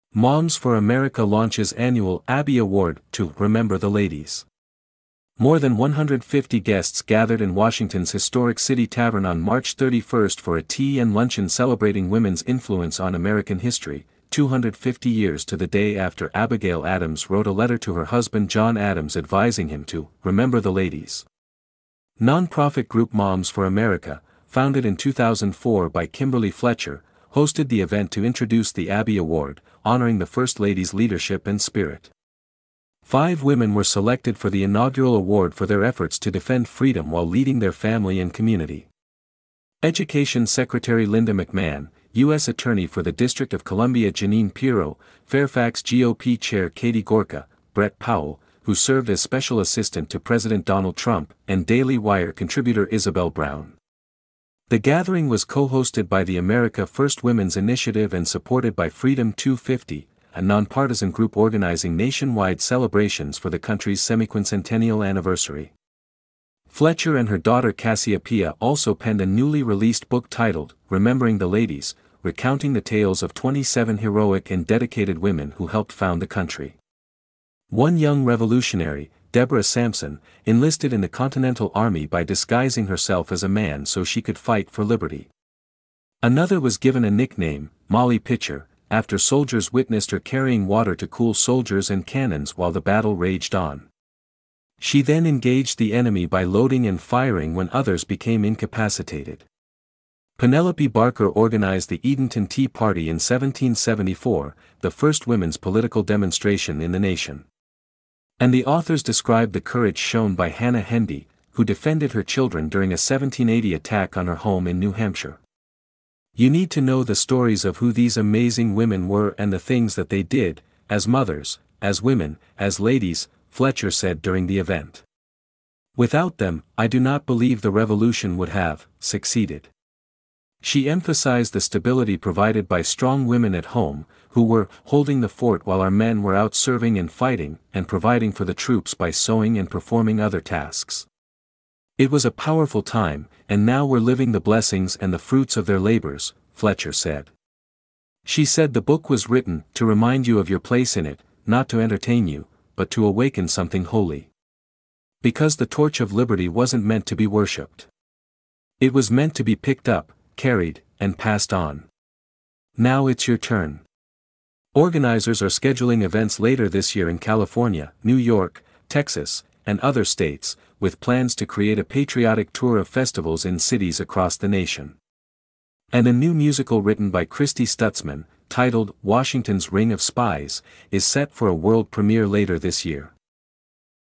Moms for America launches annual Abby Award to remember the ladies. More than 150 guests gathered in Washington's historic City Tavern on March 31 for a tea and luncheon celebrating women's influence on American history, 250 years to the day after Abigail Adams wrote a letter to her husband John Adams advising him to remember the ladies. Nonprofit group Moms for America, founded in 2004 by Kimberly Fletcher, hosted the event to introduce the Abby Award, honoring the First Lady's leadership and spirit. 5 women were selected for the inaugural award for their efforts to defend freedom while leading their family and community. Education Secretary Linda McMahon, U.S. Attorney for the District of Columbia Jeanine Pirro, Fairfax GOP Chair Katie Gorka, Brett Powell, who served as Special Assistant to President Donald Trump, and Daily Wire contributor Isabel Brown. The gathering was co-hosted by the America First Women's Initiative and supported by Freedom 250, a nonpartisan group organizing nationwide celebrations for the country's semiquincentennial anniversary. Fletcher and her daughter Cassiopeia also penned a newly released book titled Remembering the Ladies, recounting the tales of 27 heroic and dedicated women who helped found the country. One young revolutionary, Deborah Sampson, enlisted in the Continental Army by disguising herself as a man so she could fight for liberty. Another was given a nickname, Molly Pitcher, after soldiers witnessed her carrying water to cool soldiers and cannons while the battle raged on. She then engaged the enemy by loading and firing when others became incapacitated. Penelope Barker organized the Edenton Tea Party in 1774, the first women's political demonstration in the nation. And the authors described the courage shown by Hannah Hendy, who defended her children during a 1780 attack on her home in New Hampshire. You need to know the stories of who these amazing women were and the things that they did, as mothers, as women, as ladies, Fletcher said during the event. Without them, I do not believe the revolution would have succeeded. She emphasized the stability provided by strong women at home, who were holding the fort while our men were out serving and fighting and providing for the troops by sewing and performing other tasks. It was a powerful time, and now we're living the blessings and the fruits of their labors, Fletcher said. She said the book was written to remind you of your place in it, not to entertain you, but to awaken something holy. Because the torch of liberty wasn't meant to be worshipped. It was meant to be picked up, carried, and passed on. Now it's your turn. Organizers are scheduling events later this year in California, New York, Texas, and other states, with plans to create a patriotic tour of festivals in cities across the nation. And a new musical written by Christy Stutzman, titled Washington's Ring of Spies, is set for a world premiere later this year.